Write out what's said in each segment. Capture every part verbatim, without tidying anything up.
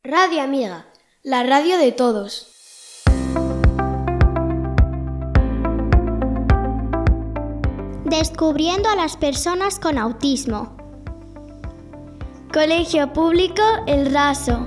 Radio Amiga, la radio de todos. Descubriendo a las personas con autismo. Colegio Público El Raso.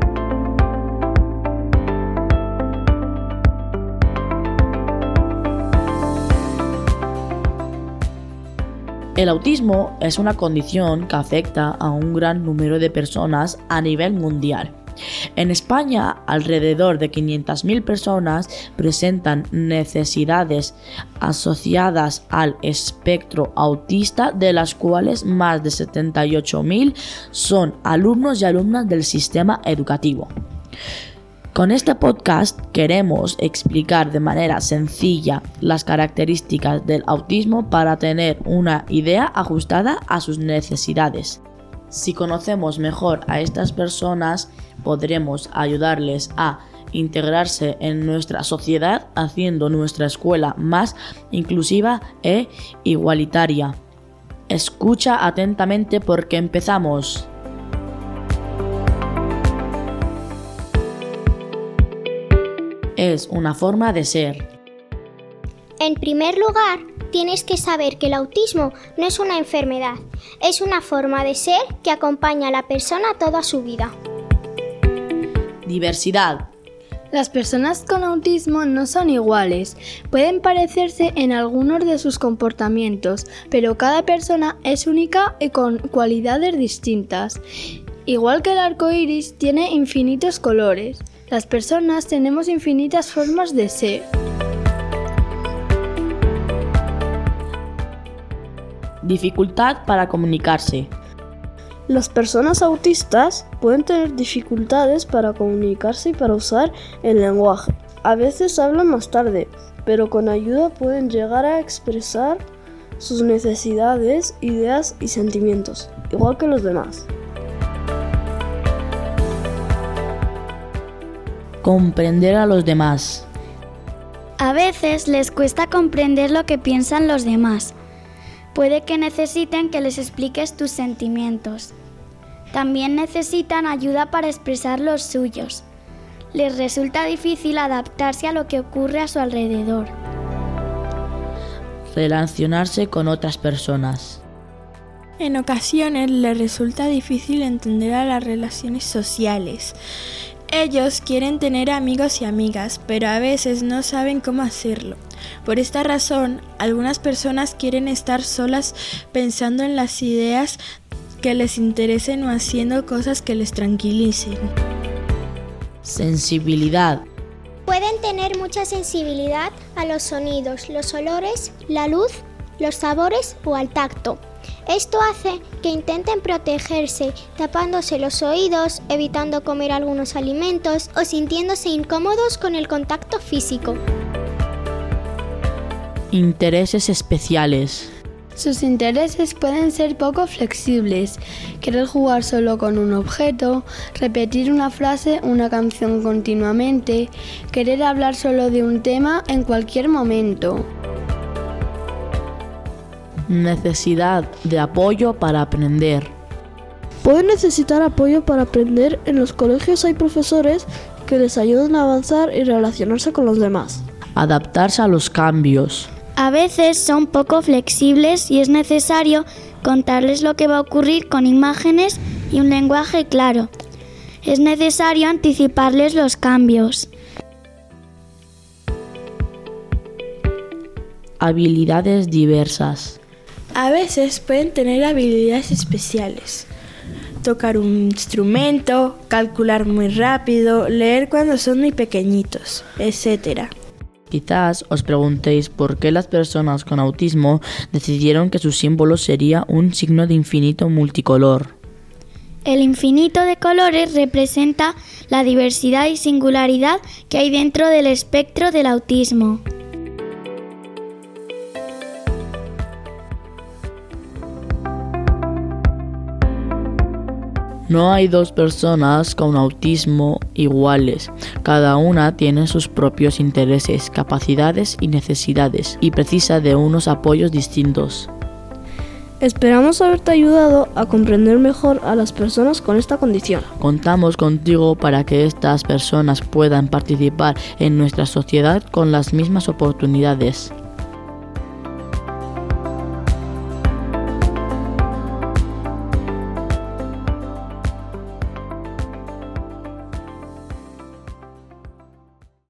El autismo es una condición que afecta a un gran número de personas a nivel mundial. En España, alrededor de quinientas mil personas presentan necesidades asociadas al espectro autista, de las cuales más de setenta y ocho mil son alumnos y alumnas del sistema educativo. Con este podcast queremos explicar de manera sencilla las características del autismo para tener una idea ajustada a sus necesidades. Si conocemos mejor a estas personas, podremos ayudarles a integrarse en nuestra sociedad, haciendo nuestra escuela más inclusiva e igualitaria. Escucha atentamente porque empezamos. Es una forma de ser. En primer lugar, tienes que saber que el autismo no es una enfermedad, es una forma de ser que acompaña a la persona toda su vida. Diversidad. Las personas con autismo no son iguales, pueden parecerse en algunos de sus comportamientos, pero cada persona es única y con cualidades distintas. Igual que el arco iris tiene infinitos colores, las personas tenemos infinitas formas de ser. Dificultad para comunicarse. Las personas autistas pueden tener dificultades para comunicarse y para usar el lenguaje. A veces hablan más tarde, pero con ayuda pueden llegar a expresar sus necesidades, ideas y sentimientos, igual que los demás. Comprender a los demás. A veces les cuesta comprender lo que piensan los demás. Puede que necesiten que les expliques tus sentimientos. También necesitan ayuda para expresar los suyos. Les resulta difícil adaptarse a lo que ocurre a su alrededor. Relacionarse con otras personas. En ocasiones les resulta difícil entender a las relaciones sociales. Ellos quieren tener amigos y amigas, pero a veces no saben cómo hacerlo. Por esta razón, algunas personas quieren estar solas pensando en las ideas que les interesen o haciendo cosas que les tranquilicen. Sensibilidad. Pueden tener mucha sensibilidad a los sonidos, los olores, la luz, los sabores o al tacto. Esto hace que intenten protegerse, tapándose los oídos, evitando comer algunos alimentos o sintiéndose incómodos con el contacto físico. Intereses especiales. Sus intereses pueden ser poco flexibles, querer jugar solo con un objeto, repetir una frase, una canción continuamente, querer hablar solo de un tema en cualquier momento. Necesidad de apoyo para aprender. Pueden necesitar apoyo para aprender. En los colegios hay profesores que les ayudan a avanzar y relacionarse con los demás. Adaptarse a los cambios. A veces son poco flexibles y es necesario contarles lo que va a ocurrir con imágenes y un lenguaje claro. Es necesario anticiparles los cambios. Habilidades diversas. A veces pueden tener habilidades especiales. Tocar un instrumento, calcular muy rápido, leer cuando son muy pequeñitos, etcétera. Quizás os preguntéis por qué las personas con autismo decidieron que su símbolo sería un signo de infinito multicolor. El infinito de colores representa la diversidad y singularidad que hay dentro del espectro del autismo. No hay dos personas con autismo iguales. Cada una tiene sus propios intereses, capacidades y necesidades y precisa de unos apoyos distintos. Esperamos haberte ayudado a comprender mejor a las personas con esta condición. Contamos contigo para que estas personas puedan participar en nuestra sociedad con las mismas oportunidades.